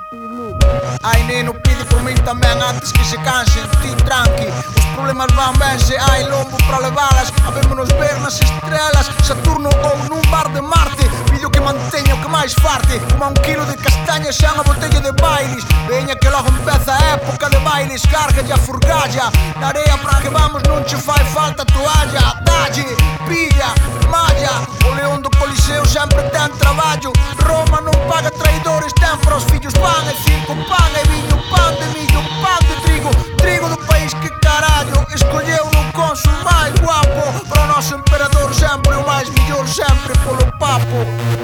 Ai neno, pide por min tamén antes que se cansen. Ti tranqui, os problemas van ben se hai lombo para levalas. Habémonos ver nas estrelas, Saturno ou nun bar de Marte. Pido que manteña o que máis farte, como un kilo de castañas e unha botella de Baileys. Veña que logo empeza a época de bailes. Cárgalle a furgalla, na area para que vamos non che fai falta toalla. Dalle, pilla, malla, o león do Coliseo sempre ten traballo. Roma non paga traidores, ten para os fillos pan e circo, pan e viño, pan de millo, pan de trigo. Trigo do país que carallo escolleu no cónsul máis guapo. Para o noso emperador sempre o máis millor, sempre polo papo.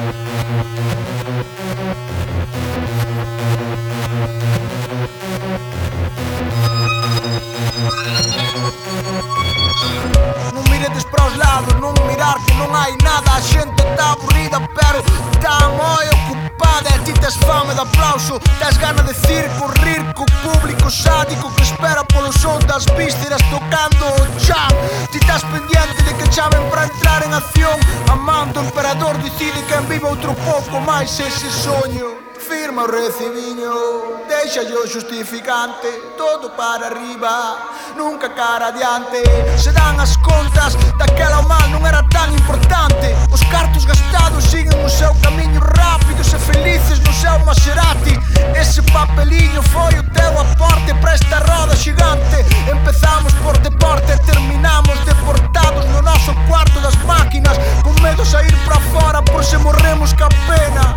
Non miredes para os lados, non mirar que non hai nada. A xente está aburrida pero está moi ocupada. E ti tes fame de aplauso, tes gana de circo, rir co público sádico que espera polo son das vísceras tocando o chan. Ti tes pendiente de que chamen para entrar en acción. A man do emperador decide quen vive outro pouco máis ese soño. Firma o recibiño, deixa o justificante, todo para arriba, nunca cara adiante. Se dan as contas, daquela o mal non era tan importante. Os cartos gastados siguen o seu camiño rápidos e felices no seu Maserati. Ese papeliño foi o teu aporte para esta roda xigante. Empezamos por deporte e terminamos deportados no noso cuarto das máquinas, con medo a ir para fora por se morremos ca pena.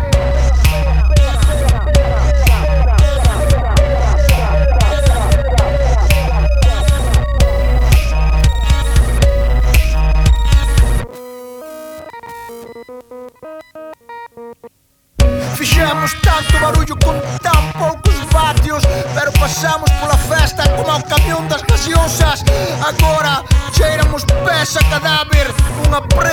Fixemos tanto barullo con tan poucos vatios, pero pasamos pola festa como o camión das gaseosas. Agora cheiramos pés a cadáver, unha